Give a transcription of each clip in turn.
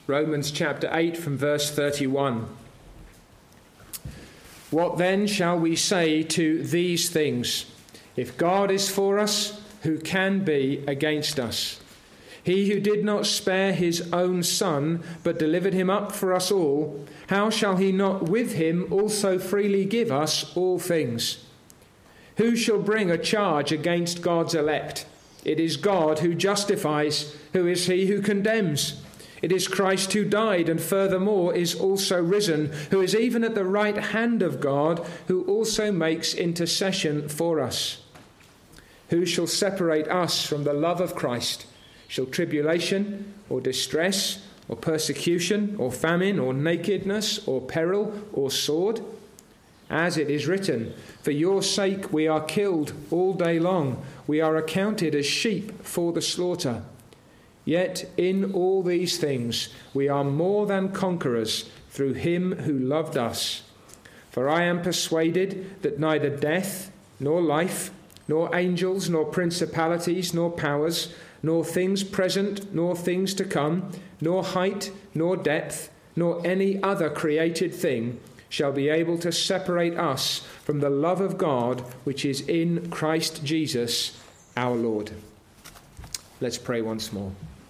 Romans chapter 8 from verse 31. What then shall we say to these things? If God is for us, who can be against us? He who did not spare his own Son, but delivered him up for us all, how shall he not with him also freely give us all things? Who shall bring a charge against God's elect? It is God who justifies. Who is he who condemns? It is Christ who died and furthermore is also risen, who is even at the right hand of God, who also makes intercession for us. Who shall separate us from the love of Christ? Shall tribulation or distress or persecution or famine or nakedness or peril or sword? As it is written, for your sake we are killed all day long. We are accounted as sheep for the slaughter. Yet in all these things we are more than conquerors through him who loved us. For I am persuaded that neither death, nor life, nor angels, nor principalities, nor powers, nor things present, nor things to come, nor height, nor depth, nor any other created thing shall be able to separate us from the love of God which is in Christ Jesus our Lord. Let's pray once more.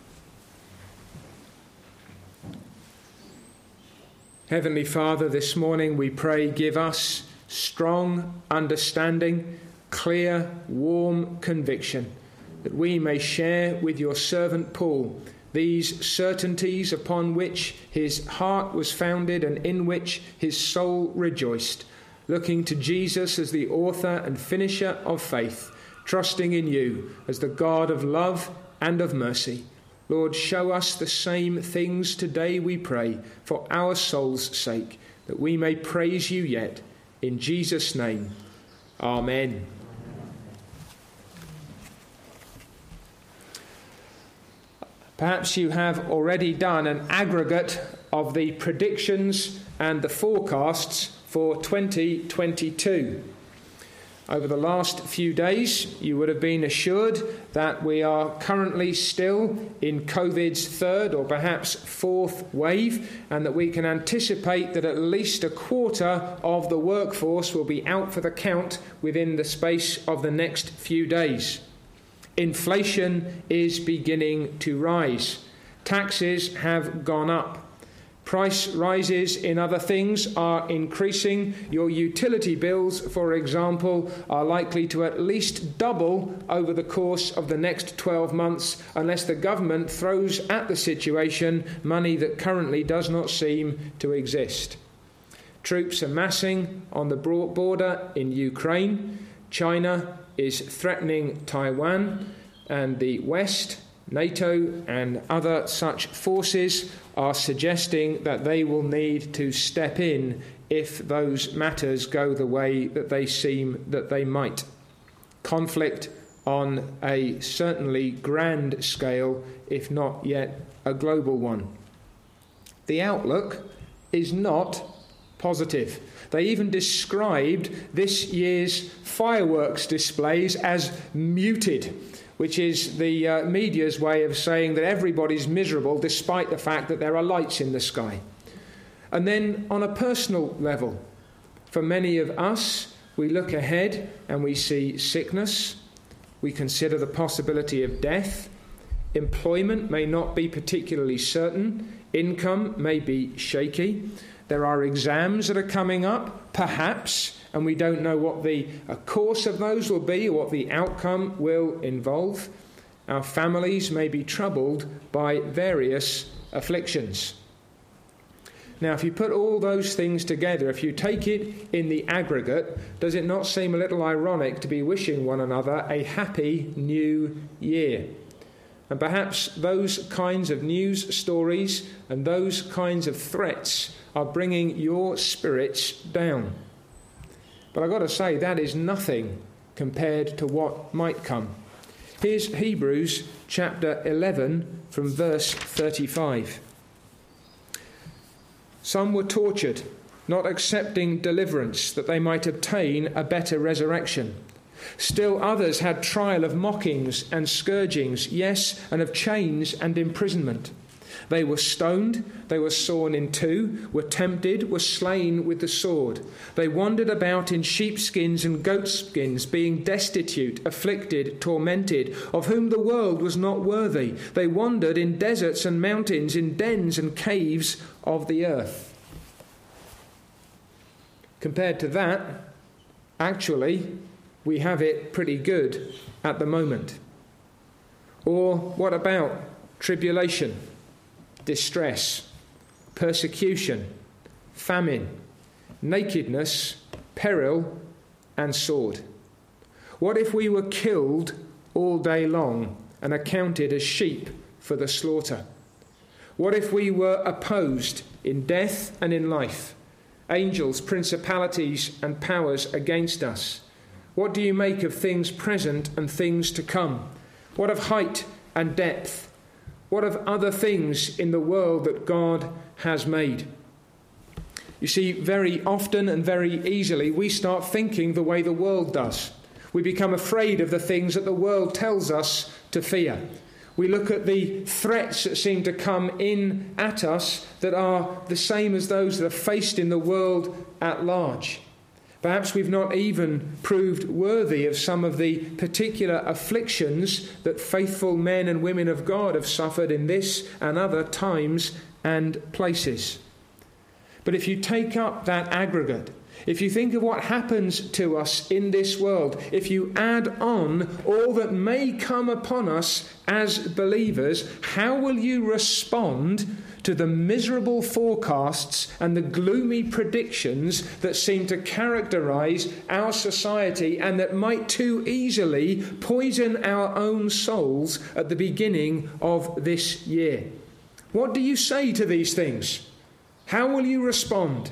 Heavenly Father, this morning we pray, give us strong understanding, clear, warm conviction, that we may share with your servant Paul these certainties upon which his heart was founded and in which his soul rejoiced, looking to Jesus as the author and finisher of faith, trusting in you as the God of love and of mercy. Lord, show us the same things today, we pray, for our soul's sake, that we may praise you yet. In Jesus' name, amen. Perhaps you have already done an aggregate of the predictions and the forecasts for 2022. Over the last few days, you would have been assured that we are currently still in COVID's third or perhaps fourth wave, and that we can anticipate that at least a quarter of the workforce will be out for the count within the space of the next few days. Inflation is beginning to rise. Taxes have gone up. Price rises in other things are increasing. Your utility bills, for example, are likely to at least double over the course of the next 12 months unless the government throws at the situation money that currently does not seem to exist. Troops are massing on the border in Ukraine. China is threatening Taiwan, and the West, NATO and other such forces are suggesting that they will need to step in if those matters go the way that they seem that they might. Conflict on a certainly grand scale, if not yet a global one. The outlook is not positive. They even described this year's fireworks displays as muted, which is the media's way of saying that everybody's miserable despite the fact that there are lights in the sky. And then on a personal level, for many of us, we look ahead and we see sickness. We consider the possibility of death. Employment may not be particularly certain. Income may be shaky. There are exams that are coming up, perhaps, and we don't know what the course of those will be or what the outcome will involve. Our families may be troubled by various afflictions. Now, if you put all those things together, if you take it in the aggregate, does it not seem a little ironic to be wishing one another a happy new year? And perhaps those kinds of news stories and those kinds of threats are bringing your spirits down. But I've got to say, that is nothing compared to what might come. Here's Hebrews chapter 11 from verse 35. Some were tortured, not accepting deliverance, that they might obtain a better resurrection. Still others had trial of mockings and scourgings, yes, and of chains and imprisonment. They were stoned, they were sawn in two, were tempted, were slain with the sword. They wandered about in sheepskins and goatskins, being destitute, afflicted, tormented, of whom the world was not worthy. They wandered in deserts and mountains, in dens and caves of the earth. Compared to that, actually, we have it pretty good at the moment. Or what about tribulation, distress, persecution, famine, nakedness, peril, and sword? What if we were killed all day long and accounted as sheep for the slaughter? What if we were opposed in death and in life? Angels, principalities, and powers against us. What do you make of things present and things to come? What of height and depth? What of other things in the world that God has made? You see, very often and very easily we start thinking the way the world does. We become afraid of the things that the world tells us to fear. We look at the threats that seem to come in at us that are the same as those that are faced in the world at large. Perhaps we've not even proved worthy of some of the particular afflictions that faithful men and women of God have suffered in this and other times and places. But if you take up that aggregate, if you think of what happens to us in this world, if you add on all that may come upon us as believers, how will you respond to the miserable forecasts and the gloomy predictions that seem to characterize our society and that might too easily poison our own souls at the beginning of this year? What do you say to these things? How will you respond?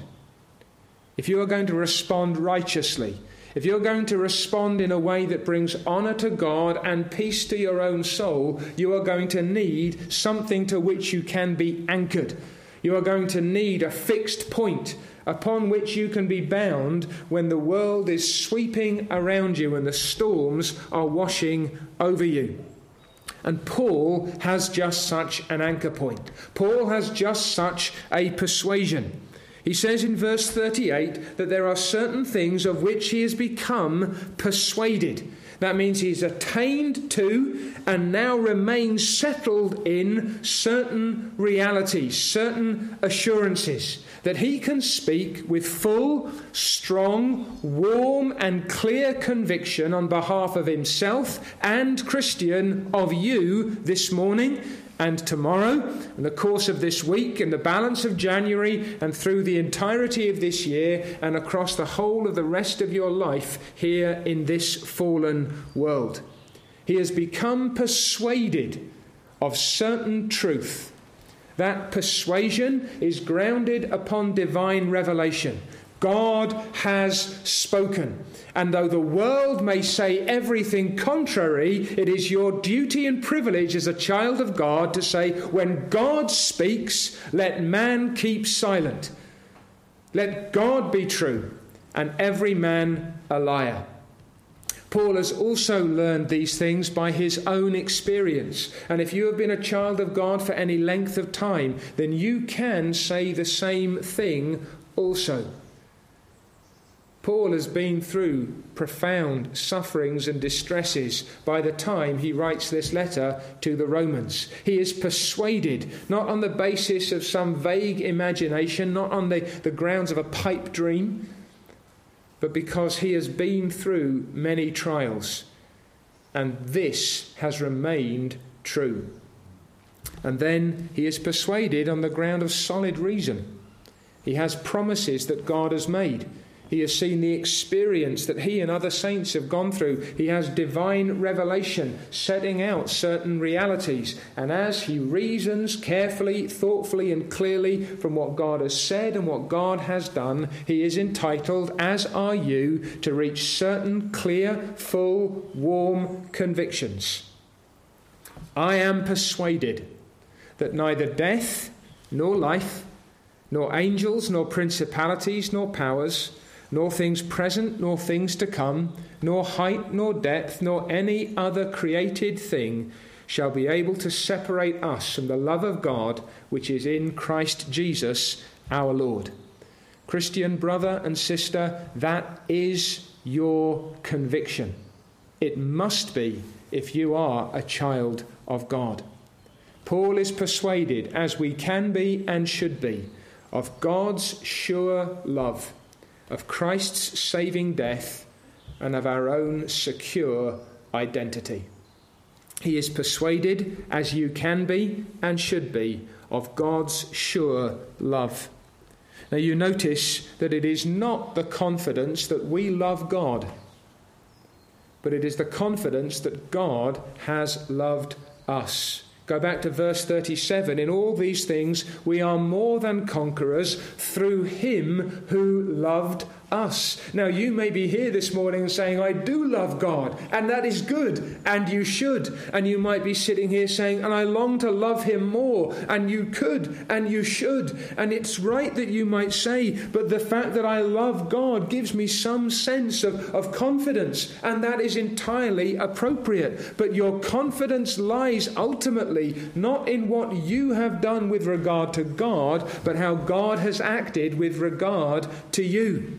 If you are going to respond righteously, if you're going to respond in a way that brings honour to God and peace to your own soul, you are going to need something to which you can be anchored. You are going to need a fixed point upon which you can be bound when the world is sweeping around you and the storms are washing over you. And Paul has just such an anchor point. Paul has just such a persuasion. He says in verse 38 that there are certain things of which he has become persuaded. That means he's attained to and now remains settled in certain realities, certain assurances, that he can speak with full, strong, warm and clear conviction on behalf of himself and, Christian, of you this morning and tomorrow, in the course of this week, in the balance of January, and through the entirety of this year, and across the whole of the rest of your life here in this fallen world. He has become persuaded of certain truth. That persuasion is grounded upon divine revelation. God has spoken. And though the world may say everything contrary, it is your duty and privilege as a child of God to say, when God speaks, let man keep silent. Let God be true, and every man a liar. Paul has also learned these things by his own experience. And if you have been a child of God for any length of time, then you can say the same thing also. Paul has been through profound sufferings and distresses by the time he writes this letter to the Romans. He is persuaded, not on the basis of some vague imagination, not on the grounds of a pipe dream, but because he has been through many trials, and this has remained true. And then he is persuaded on the ground of solid reason. He has promises that God has made. He has seen the experience that he and other saints have gone through. He has divine revelation setting out certain realities. And as he reasons carefully, thoughtfully and clearly from what God has said and what God has done, he is entitled, as are you, to reach certain clear, full, warm convictions. I am persuaded that neither death nor life, nor angels, nor principalities, nor powers, nor things present, nor things to come, nor height, nor depth, nor any other created thing shall be able to separate us from the love of God which is in Christ Jesus our Lord. Christian brother and sister, that is your conviction. It must be if you are a child of God. Paul is persuaded, as we can be and should be, of God's sure love, of Christ's saving death, and of our own secure identity. He is persuaded, as you can be and should be, of God's sure love. Now you notice that it is not the confidence that we love God, but it is the confidence that God has loved us. Go back to verse 37. In all these things we are more than conquerors through him who loved us. Now you may be here this morning saying, I do love God, and that is good, and you should. And you might be sitting here saying, and I long to love him more, and you could, and you should. And it's right that you might say, but the fact that I love God gives me some sense of confidence, and that is entirely appropriate. But your confidence lies ultimately not in what you have done with regard to God, but how God has acted with regard to you.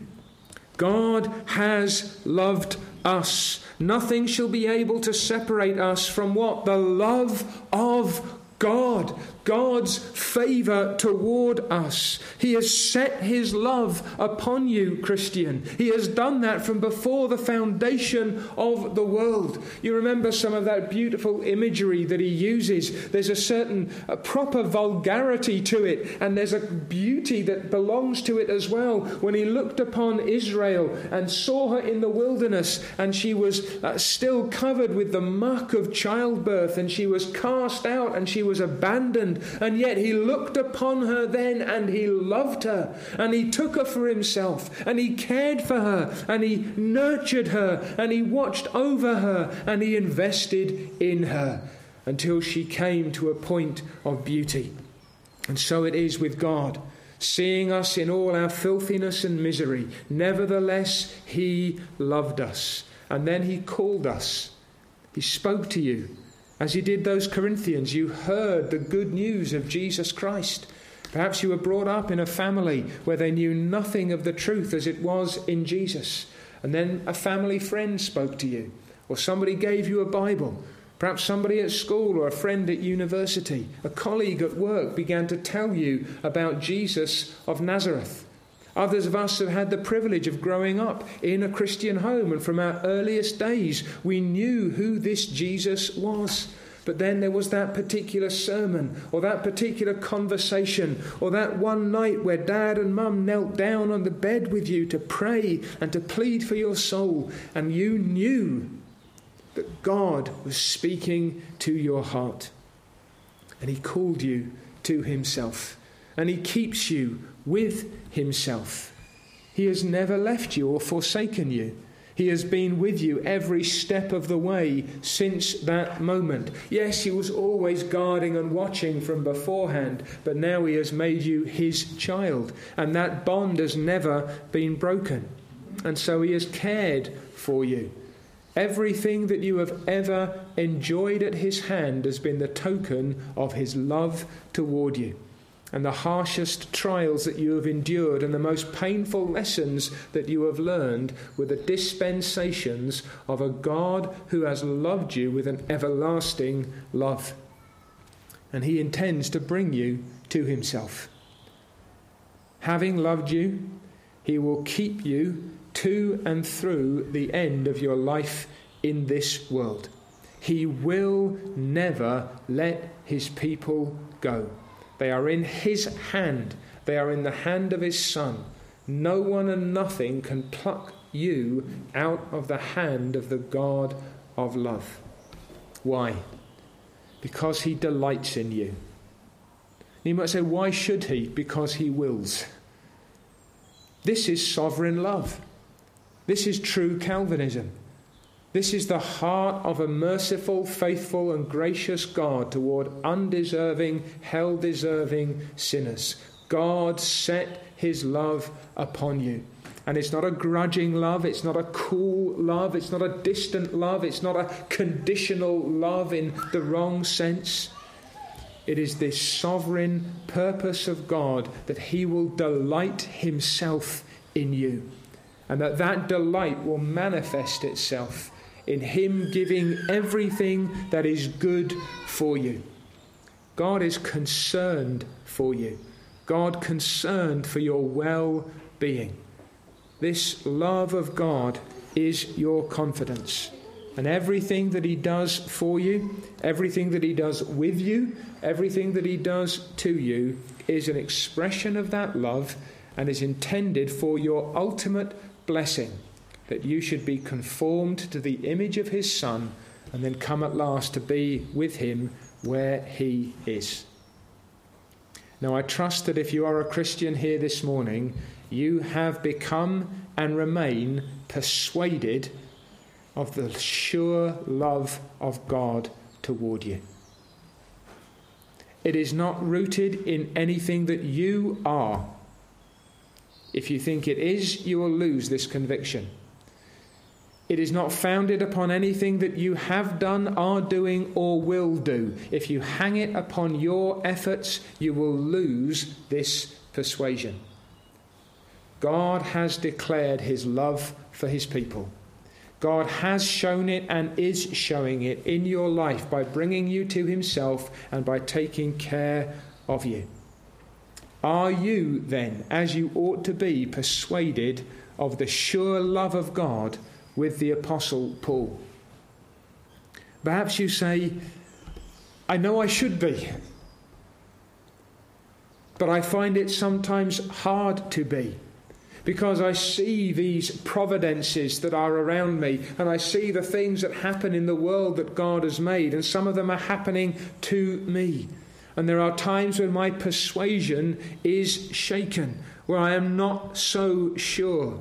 God has loved us. Nothing shall be able to separate us from what? The love of God. God's favour toward us. He has set his love upon you, Christian. He has done that from before the foundation of the world. You remember some of that beautiful imagery that he uses. There's a certain proper vulgarity to it, and there's a beauty that belongs to it as well. When he looked upon Israel and saw her in the wilderness, and she was still covered with the muck of childbirth, and she was cast out, and she was abandoned, and yet he looked upon her then and he loved her, and he took her for himself, and he cared for her, and he nurtured her, and he watched over her, and he invested in her until she came to a point of beauty. And so it is with God. Seeing us in all our filthiness and misery, nevertheless he loved us, and then he called us. He spoke to you. As he did those Corinthians, you heard the good news of Jesus Christ. Perhaps you were brought up in a family where they knew nothing of the truth as it was in Jesus. And then a family friend spoke to you, or somebody gave you a Bible. Perhaps somebody at school or a friend at university, a colleague at work began to tell you about Jesus of Nazareth. Others of us have had the privilege of growing up in a Christian home, and from our earliest days we knew who this Jesus was. But then there was that particular sermon, or that particular conversation, or that one night where Dad and Mum knelt down on the bed with you to pray and to plead for your soul, and you knew that God was speaking to your heart, and he called you to himself, and he keeps you with himself. He has never left you or forsaken you. He has been with you every step of the way since that moment. Yes, he was always guarding and watching from beforehand, but now he has made you his child, and that bond has never been broken. And so he has cared for you. Everything that you have ever enjoyed at his hand has been the token of his love toward you. And the harshest trials that you have endured and the most painful lessons that you have learned were the dispensations of a God who has loved you with an everlasting love. And he intends to bring you to himself. Having loved you, he will keep you to and through the end of your life in this world. He will never let his people go. They are in his hand. They are in the hand of his Son. No one and nothing can pluck you out of the hand of the God of love. Why? Because he delights in you. You might say, why should he? Because he wills. This is sovereign love. This is true Calvinism. This is the heart of a merciful, faithful and gracious God toward undeserving, hell-deserving sinners. God set his love upon you. And it's not a grudging love, it's not a cool love, it's not a distant love, it's not a conditional love in the wrong sense. It is this sovereign purpose of God that he will delight himself in you. And that delight will manifest itself in him giving everything that is good for you. God is concerned for you. God concerned for your well-being. This love of God is your confidence. And everything that he does for you, everything that he does with you, everything that he does to you is an expression of that love and is intended for your ultimate blessing, that you should be conformed to the image of his Son and then come at last to be with him where he is. Now, I trust that if you are a Christian here this morning, you have become and remain persuaded of the sure love of God toward you. It is not rooted in anything that you are. If you think it is, you will lose this conviction. It is not founded upon anything that you have done, are doing, or will do. If you hang it upon your efforts, you will lose this persuasion. God has declared his love for his people. God has shown it and is showing it in your life by bringing you to himself and by taking care of you. Are you then, as you ought to be, persuaded of the sure love of God with the Apostle Paul? Perhaps you say, I know I should be, but I find it sometimes hard to be, because I see these providences that are around me, and I see the things that happen in the world that God has made, and some of them are happening to me. And there are times when my persuasion is shaken, where I am not so sure.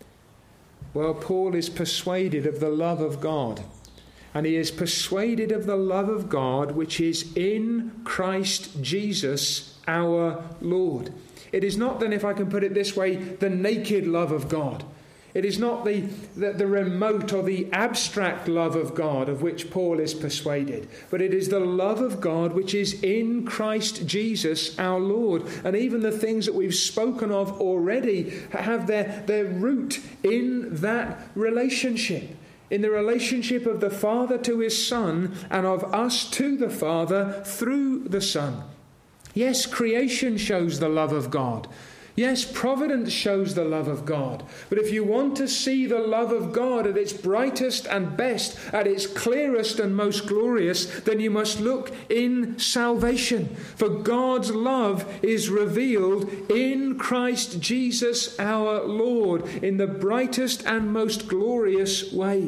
Well, Paul is persuaded of the love of God, and he is persuaded of the love of God which is in Christ Jesus our Lord. It is not then, if I can put it this way, the naked love of God. It is not the remote or the abstract love of God of which Paul is persuaded, but it is the love of God which is in Christ Jesus our Lord. And even the things that we've spoken of already have their root in that relationship, in the relationship of the Father to his Son and of us to the Father through the Son. Yes, creation shows the love of God. Yes, providence shows the love of God. But if you want to see the love of God at its brightest and best, at its clearest and most glorious, then you must look in salvation. For God's love is revealed in Christ Jesus our Lord in the brightest and most glorious way.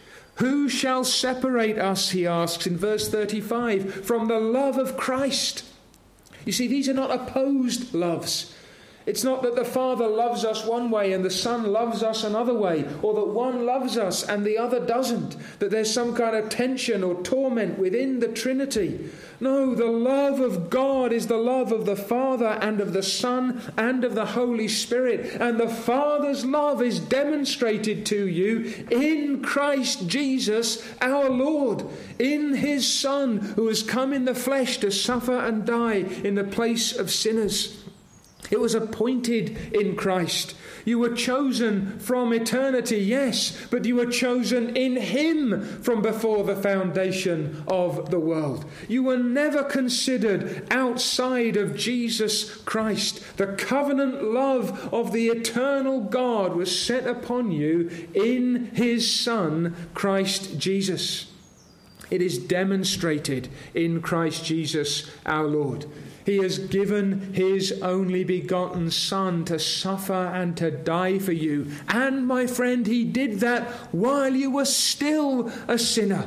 Who shall separate us, he asks in verse 35, from the love of Christ? You see, these are not opposed loves. It's not that the Father loves us one way and the Son loves us another way, or that one loves us and the other doesn't, that there's some kind of tension or torment within the Trinity. No, the love of God is the love of the Father and of the Son and of the Holy Spirit. And the Father's love is demonstrated to you in Christ Jesus our Lord, in his Son who has come in the flesh to suffer and die in the place of sinners. It was appointed in Christ. You were chosen from eternity, yes, but you were chosen in him from before the foundation of the world. You were never considered outside of Jesus Christ. The covenant love of the eternal God was set upon you in his Son, Christ Jesus. It is demonstrated in Christ Jesus our Lord. He has given his only begotten Son to suffer and to die for you. And, my friend, he did that while you were still a sinner.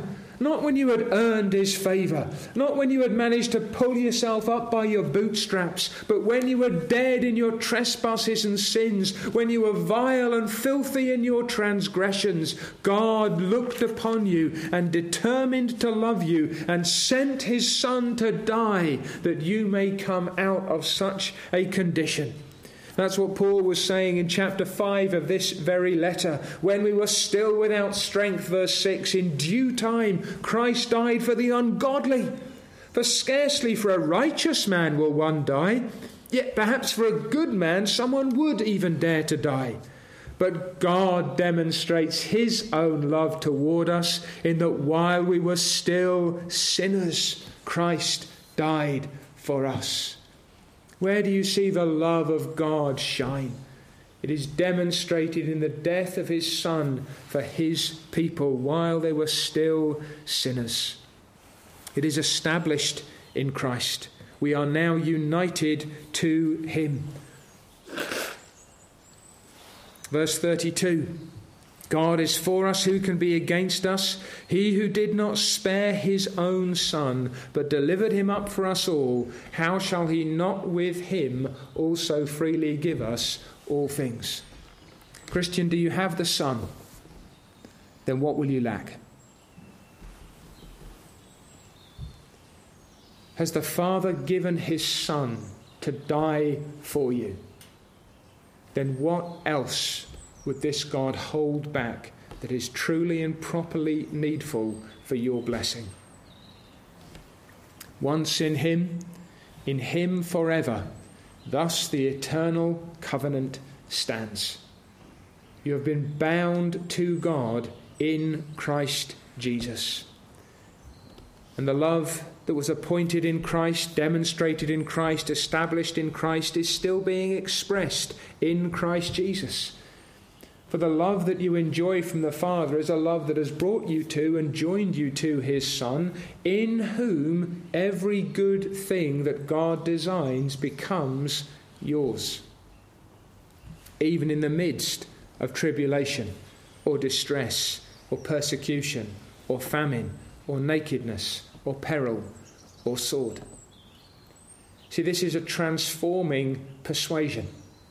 not when you had earned his favour, not when you had managed to pull yourself up by your bootstraps, but when you were dead in your trespasses and sins, when you were vile and filthy in your transgressions. God looked upon you and determined to love you and sent his Son to die that you may come out of such a condition. That's what Paul was saying in chapter 5 of this very letter. When we were still without strength, verse 6, in due time Christ died for the ungodly. For scarcely for a righteous man will one die, yet perhaps for a good man someone would even dare to die. But God demonstrates his own love toward us in that while we were still sinners, Christ died for us. Where do you see the love of God shine? It is demonstrated in the death of his Son for his people while they were still sinners. It is established in Christ. We are now united to him. Verse 32. God is for us, who can be against us? He who did not spare his own Son, but delivered him up for us all, how shall he not with him also freely give us all things? Christian, do you have the Son? Then what will you lack? Has the Father given his Son to die for you? Then what else would this God hold back that is truly and properly needful for your blessing? Once in him forever, thus the eternal covenant stands. You have been bound to God in Christ Jesus. And the love that was appointed in Christ, demonstrated in Christ, established in Christ, is still being expressed in Christ Jesus. For the love that you enjoy from the Father is a love that has brought you to and joined you to his Son, in whom every good thing that God designs becomes yours. Even in the midst of tribulation or distress or persecution or famine or nakedness or peril or sword. See, this is a transforming persuasion.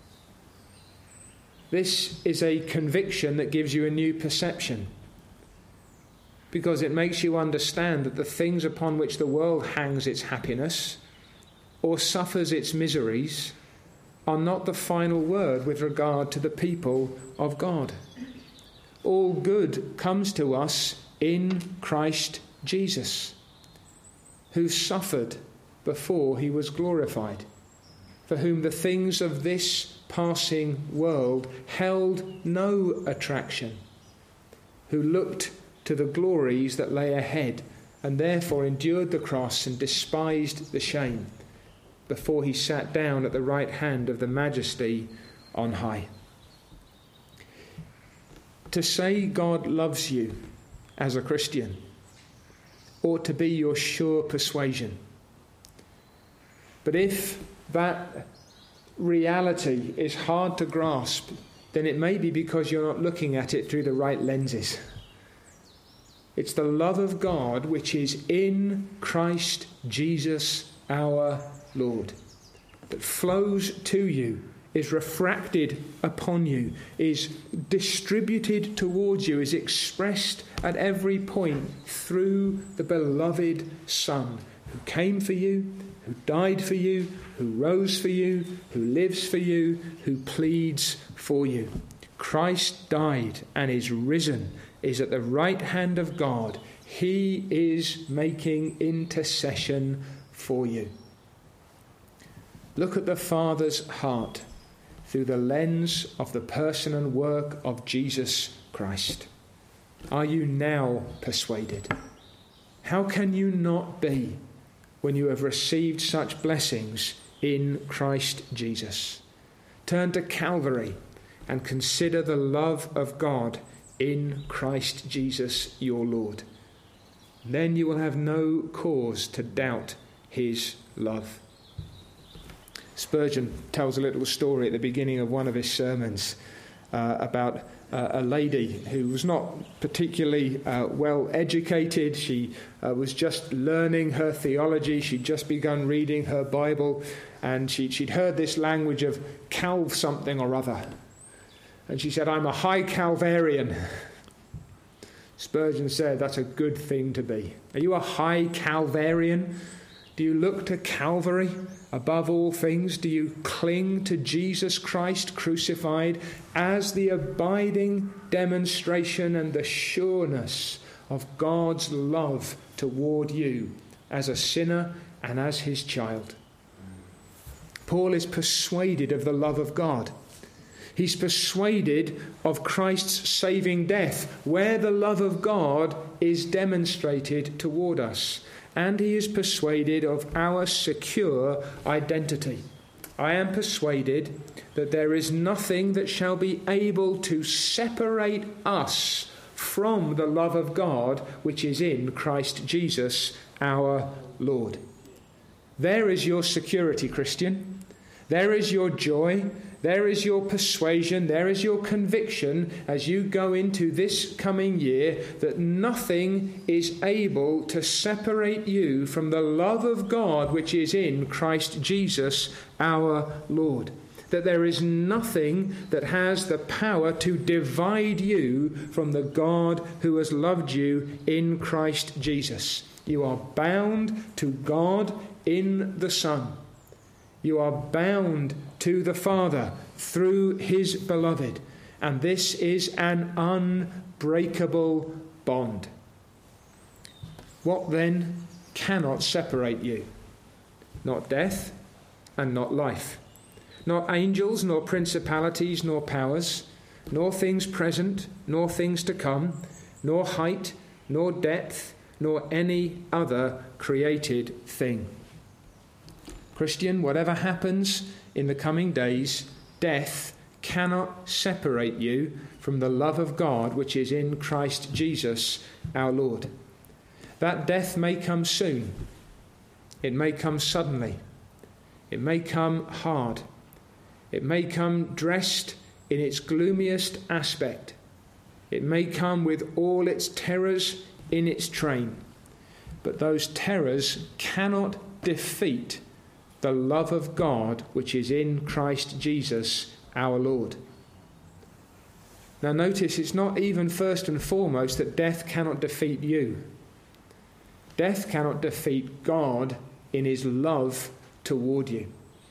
This is a conviction that gives you a new perception, because it makes you understand that the things upon which the world hangs its happiness or suffers its miseries are not the final word with regard to the people of God. All good comes to us in Christ Jesus, who suffered before he was glorified, for whom the things of this passing world held no attraction, who looked to the glories that lay ahead and therefore endured the cross and despised the shame before he sat down at the right hand of the Majesty on high. To say God loves you as a Christian ought to be your sure persuasion. But if that reality is hard to grasp, then it may be because you're not looking at it through the right lenses. It's the love of God which is in Christ Jesus our Lord that flows to you, is refracted upon you, is distributed towards you, is expressed at every point through the beloved Son who came for you, who died for you, who rose for you, who lives for you, who pleads for you. Christ died and is risen, is at the right hand of God. He is making intercession for you. Look at the Father's heart through the lens of the person and work of Jesus Christ. Are you now persuaded? How can you not be when you have received such blessings in Christ Jesus? Turn to Calvary and consider the love of God in Christ Jesus your Lord. Then you will have no cause to doubt his love. Spurgeon tells a little story at the beginning of one of his sermons about a lady who was not particularly well educated. She was just learning her theology. She'd just begun reading her Bible, and she'd heard this language of calve something or other. And she said, "I'm a high Calvarian." Spurgeon said, "That's a good thing to be." Are you a high Calvarian? Do you look to Calvary above all things? Do you cling to Jesus Christ crucified as the abiding demonstration and the sureness of God's love toward you as a sinner and as his child? Paul is persuaded of the love of God. He's persuaded of Christ's saving death, where the love of God is demonstrated toward us. And he is persuaded of our secure identity. I am persuaded that there is nothing that shall be able to separate us from the love of God which is in Christ Jesus our Lord. There is your security, Christian. There is your joy. There is your persuasion, there is your conviction as you go into this coming year that nothing is able to separate you from the love of God which is in Christ Jesus our Lord. That there is nothing that has the power to divide you from the God who has loved you in Christ Jesus. You are bound to God in the Son. You are bound to the Father through his beloved. And this is an unbreakable bond. What then cannot separate you? Not death and not life. Not angels, nor principalities, nor powers, nor things present, nor things to come, nor height, nor depth, nor any other created thing. Christian, whatever happens in the coming days, death cannot separate you from the love of God which is in Christ Jesus our Lord. That death may come soon. It may come suddenly. It may come hard. It may come dressed in its gloomiest aspect. It may come with all its terrors in its train. But those terrors cannot defeat the love of God which is in Christ Jesus our Lord. Now notice, it's not even first and foremost that death cannot defeat you. Death cannot defeat God in his love toward you.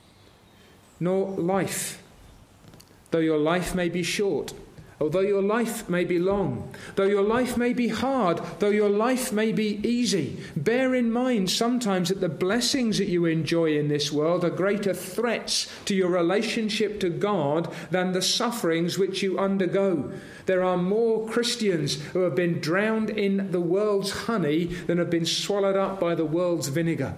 Nor life, though your life may be short, although your life may be long, though your life may be hard, though your life may be easy. Bear in mind sometimes that the blessings that you enjoy in this world are greater threats to your relationship to God than the sufferings which you undergo. There are more Christians who have been drowned in the world's honey than have been swallowed up by the world's vinegar.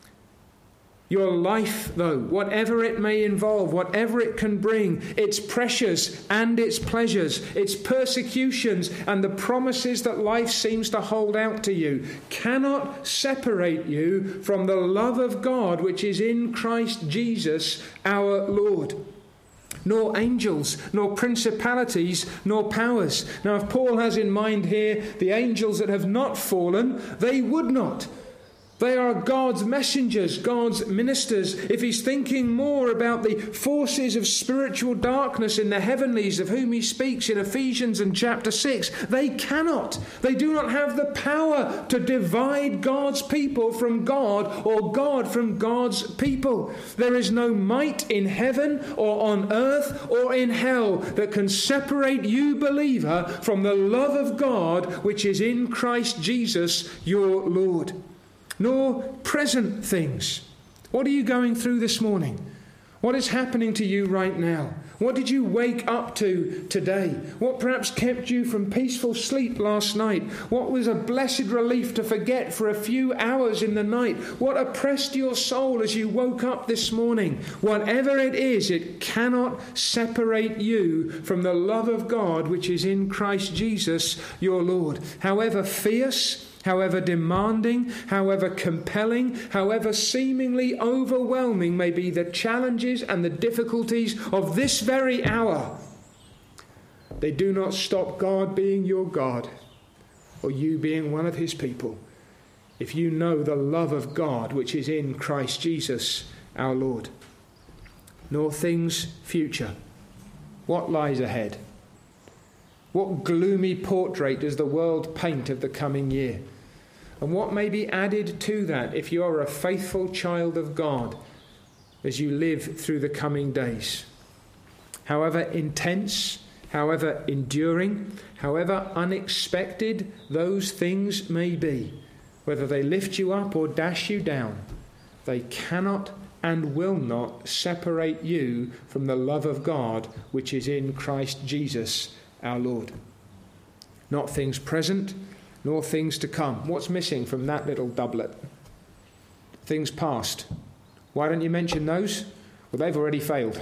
Your life, though, whatever it may involve, whatever it can bring, its pressures and its pleasures, its persecutions and the promises that life seems to hold out to you, cannot separate you from the love of God which is in Christ Jesus our Lord. Nor angels, nor principalities, nor powers. Now, if Paul has in mind here the angels that have not fallen, they would not. They are God's messengers, God's ministers. If he's thinking more about the forces of spiritual darkness in the heavenlies of whom he speaks in Ephesians and chapter 6, they do not have the power to divide God's people from God or God from God's people. There is no might in heaven or on earth or in hell that can separate you, believer, from the love of God which is in Christ Jesus your Lord. Nor present things. What are you going through this morning? What is happening to you right now? What did you wake up to today? What perhaps kept you from peaceful sleep last night? What was a blessed relief to forget for a few hours in the night? What oppressed your soul as you woke up this morning? Whatever it is, it cannot separate you from the love of God which is in Christ Jesus your Lord. However fierce, however demanding, however compelling, however seemingly overwhelming may be the challenges and the difficulties of this very hour, They do not stop God being your God or you being one of his people if you know the love of God which is in Christ Jesus our Lord. Nor things future. What lies ahead? What gloomy portrait does the world paint of the coming year? And what may be added to that if you are a faithful child of God as you live through the coming days? However intense, however enduring, however unexpected those things may be, whether they lift you up or dash you down, they cannot and will not separate you from the love of God which is in Christ Jesus our Lord. Not things present, nor things to come. What's missing from that little doublet? Things past. Why don't you mention those? Well, they've already failed.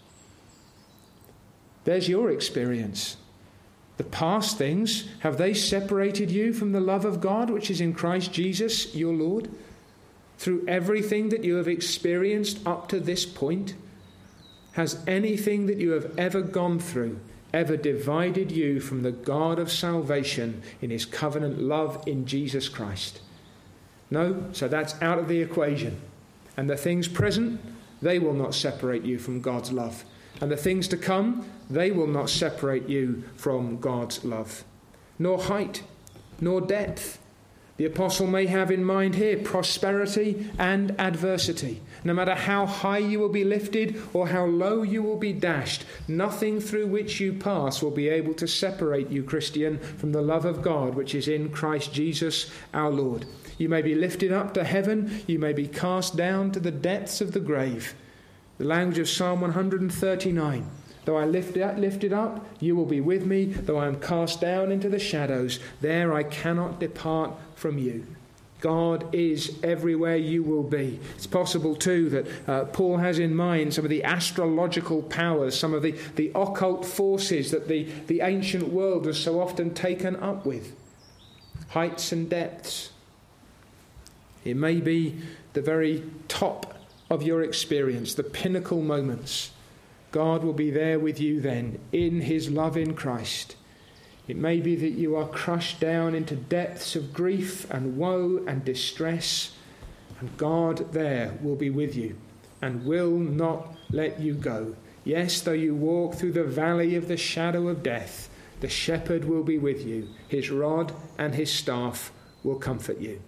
There's your experience. The past things, have they separated you from the love of God which is in Christ Jesus your Lord? Through everything that you have experienced up to this point, has anything that you have ever gone through ever divided you from the God of salvation in his covenant love in Jesus Christ? No, so that's out of the equation. And the things present, they will not separate you from God's love. And the things to come, they will not separate you from God's love. Nor height, nor depth. The apostle may have in mind here prosperity and adversity. No matter how high you will be lifted or how low you will be dashed, nothing through which you pass will be able to separate you, Christian, from the love of God which is in Christ Jesus our Lord. You may be lifted up to heaven, you may be cast down to the depths of the grave. The language of Psalm 139. Though I lifted up, you will be with me. Though I am cast down into the shadows, there I cannot depart from you. God is everywhere you will be. It's possible too that Paul has in mind some of the astrological powers, some of the occult forces that the ancient world was so often taken up with. Heights and depths. It may be the very top of your experience, the pinnacle moments. God will be there with you then, in his love in Christ. It may be that you are crushed down into depths of grief and woe and distress, and God there will be with you and will not let you go. Yes, though you walk through the valley of the shadow of death, the shepherd will be with you. His rod and his staff will comfort you.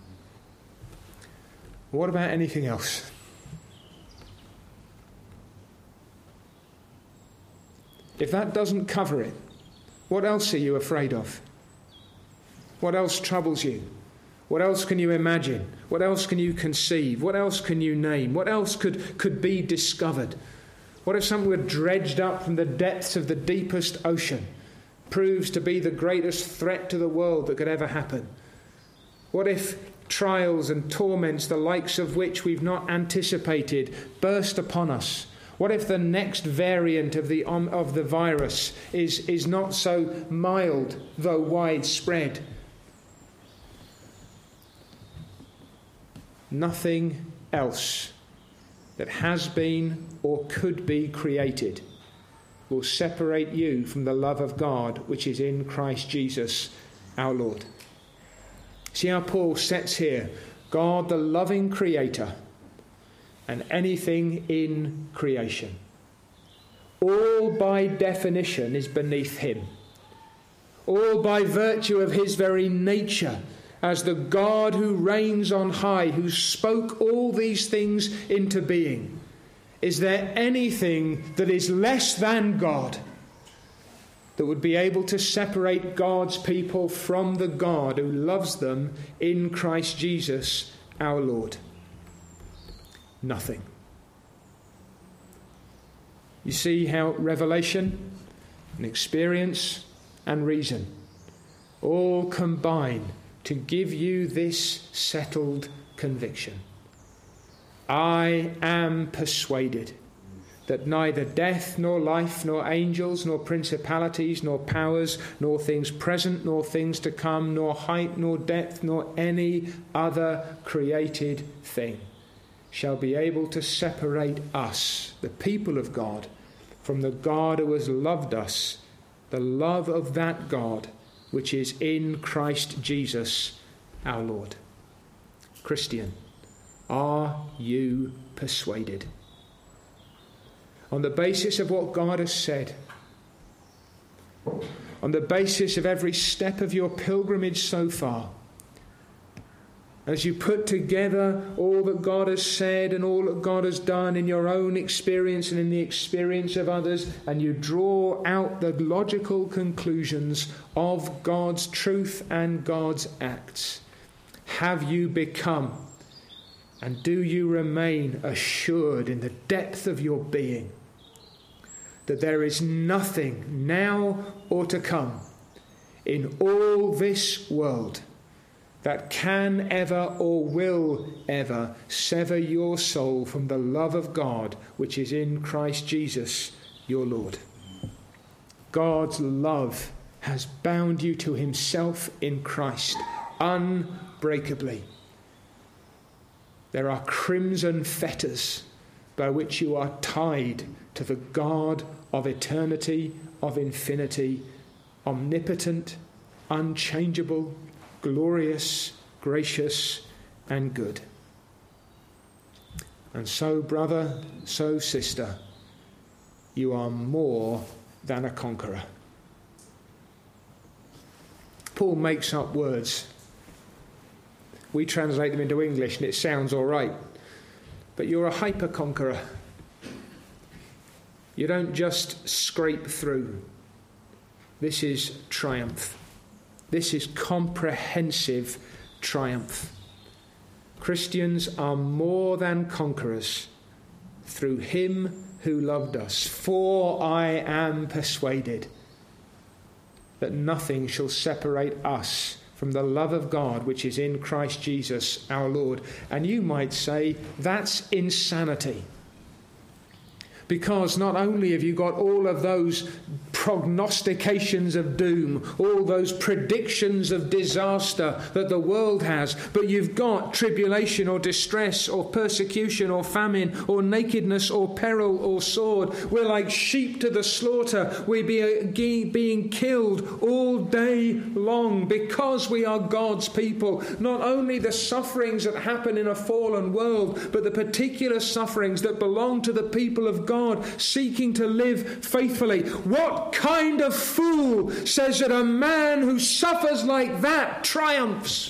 What about anything else? If that doesn't cover it, what else are you afraid of? What else troubles you? What else can you imagine? What else can you conceive? What else can you name? What else could be discovered? What if something were dredged up from the depths of the deepest ocean, proves to be the greatest threat to the world that could ever happen? What if trials and torments, the likes of which we've not anticipated, burst upon us? What if the next variant of the virus is not so mild, though widespread? Nothing else that has been or could be created will separate you from the love of God which is in Christ Jesus our Lord. See how Paul sets here God the loving creator and anything in creation. All by definition is beneath him. All by virtue of his very nature, as the God who reigns on high, who spoke all these things into being. Is there anything that is less than God that would be able to separate God's people from the God who loves them in Christ Jesus our Lord? Nothing. You see how revelation and experience and reason all combine to give you this settled conviction. I am persuaded that neither death nor life nor angels nor principalities nor powers nor things present nor things to come nor height nor depth nor any other created thing shall be able to separate us, the people of God, from the God who has loved us the love of that God which is in Christ Jesus our Lord. Christian, are you persuaded? On the basis of what God has said, on the basis of every step of your pilgrimage so far, as you put together all that God has said and all that God has done in your own experience and in the experience of others, and you draw out the logical conclusions of God's truth and God's acts, have you become and do you remain assured in the depth of your being that there is nothing now or to come in all this world that can ever or will ever sever your soul from the love of God which is in Christ Jesus your Lord? God's love has bound you to himself in Christ unbreakably. There are crimson fetters by which you are tied to the God of eternity, of infinity, omnipotent, unchangeable, glorious, gracious, and good. And so, brother, so sister, you are more than a conqueror. Paul makes up words. We translate them into English and it sounds all right. But you're a hyper-conqueror. You don't just scrape through. This is triumph. This is comprehensive triumph. Christians are more than conquerors through him who loved us. For I am persuaded that nothing shall separate us from the love of God which is in Christ Jesus our Lord. And you might say, that's insanity. Because not only have you got all of those prognostications of doom, all those predictions of disaster that the world has, but you've got tribulation or distress or persecution or famine or nakedness or peril or sword. We're like sheep to the slaughter. We're being killed all day long because we are God's people. Not only the sufferings that happen in a fallen world, but the particular sufferings that belong to the people of God seeking to live faithfully. What kind of fool says that a man who suffers like that triumphs?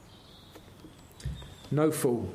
No fool.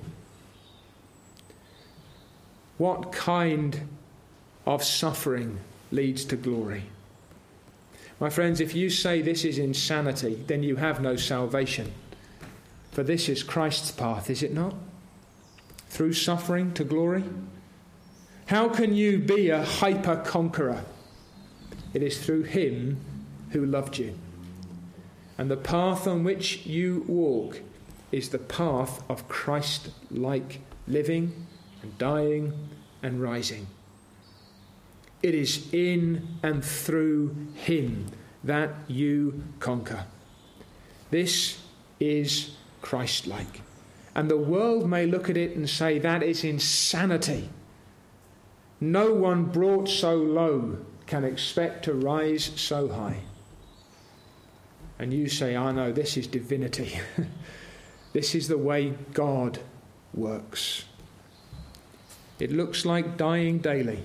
What kind of suffering leads to glory? My friends, if you say this is insanity, then you have no salvation. For this is Christ's path, is it not? Through suffering to glory. How can you be a hyper-conqueror? It is through him who loved you. And the path on which you walk is the path of Christ-like living and dying and rising. It is in and through him that you conquer. This is Christ-like. And the world may look at it and say that is insanity. No one brought so low can expect to rise so high. And you say, I know, this is divinity. This is the way God works. It looks like dying daily.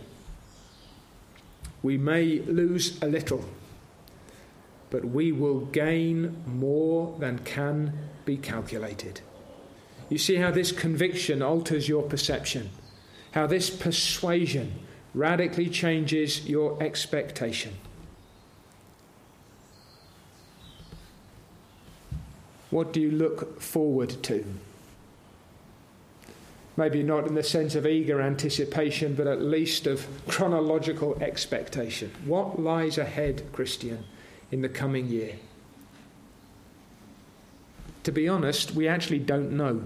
We may lose a little, but we will gain more than can be calculated. You see how this conviction alters your perception. How this persuasion radically changes your expectation. What do you look forward to? Maybe not in the sense of eager anticipation, but at least of chronological expectation. What lies ahead, Christian, in the coming year? To be honest, we actually don't know.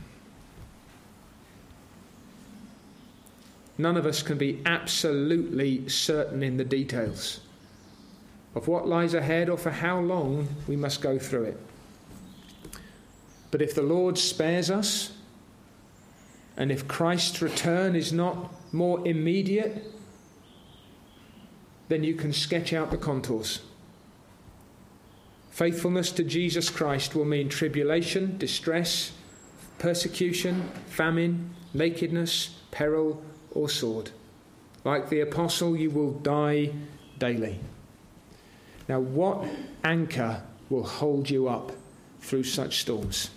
None of us can be absolutely certain in the details of what lies ahead or for how long we must go through it. But if the Lord spares us, and if Christ's return is not more immediate, then you can sketch out the contours. Faithfulness to Jesus Christ will mean tribulation, distress, persecution, famine, nakedness, peril, or sword. Like the apostle, you will die daily. Now, what anchor will hold you up through such storms?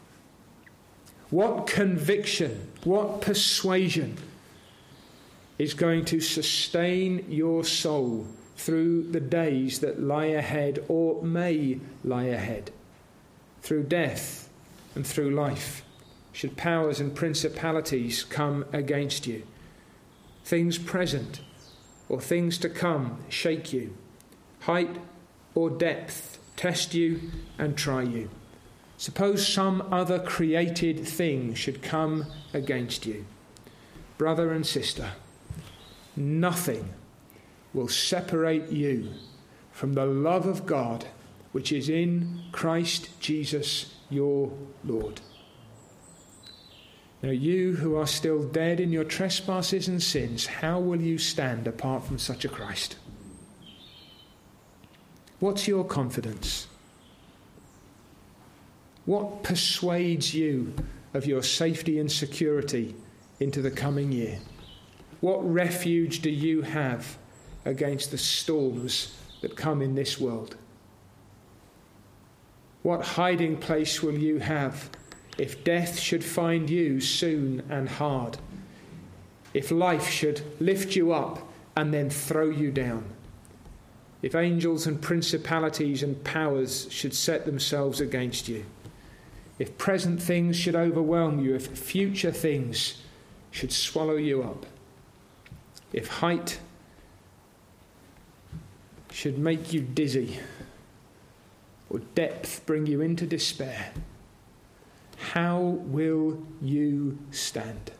What conviction, what persuasion is going to sustain your soul through the days that lie ahead or may lie ahead, through death and through life, should powers and principalities come against you? Things present or things to come shake you, height or depth test you and try you. Suppose some other created thing should come against you. Brother and sister, nothing will separate you from the love of God which is in Christ Jesus your Lord. Now you who are still dead in your trespasses and sins, how will you stand apart from such a Christ? What's your confidence? What persuades you of your safety and security into the coming year? What refuge do you have against the storms that come in this world? What hiding place will you have if death should find you soon and hard? If life should lift you up and then throw you down? If angels and principalities and powers should set themselves against you? If present things should overwhelm you? If future things should swallow you up? If height should make you dizzy, or depth bring you into despair, how will you stand?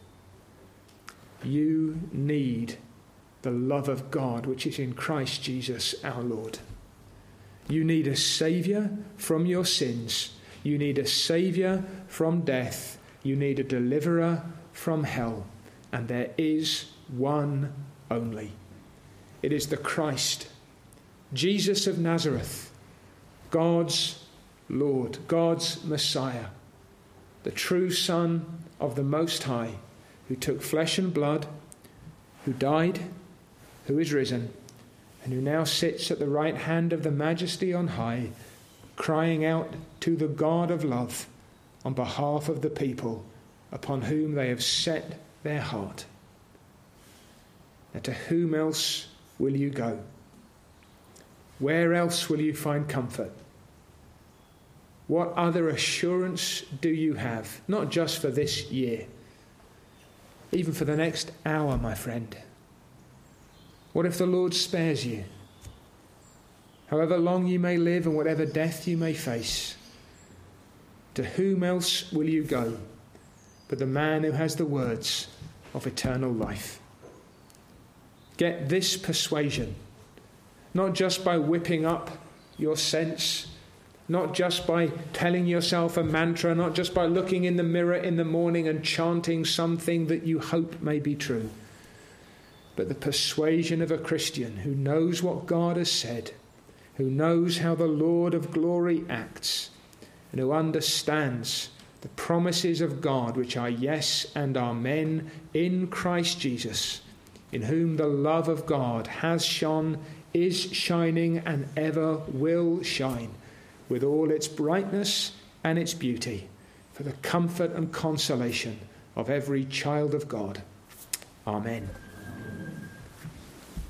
You need the love of God which is in Christ Jesus our Lord. You need a saviour from your sins. You need a saviour from death. You need a deliverer from hell. And there is one only. It is the Christ, Jesus of Nazareth, God's Lord, God's Messiah, the true Son of the Most High, who took flesh and blood, who died, who is risen, and who now sits at the right hand of the Majesty on high, crying out to the God of love on behalf of the people upon whom they have set their heart. Now, to whom else will you go? Where else will you find comfort? What other assurance do you have, not just for this year, even for the next hour, my friend? What if the Lord spares you? However long you may live and whatever death you may face, to whom else will you go but the man who has the words of eternal life? Get this persuasion, not just by whipping up your sense, not just by telling yourself a mantra, not just by looking in the mirror in the morning and chanting something that you hope may be true, but the persuasion of a Christian who knows what God has said, who knows how the Lord of glory acts, and who understands the promises of God which are yes and amen in Christ Jesus, in whom the love of God has shone, is shining, and ever will shine, with all its brightness and its beauty, for the comfort and consolation of every child of God. Amen.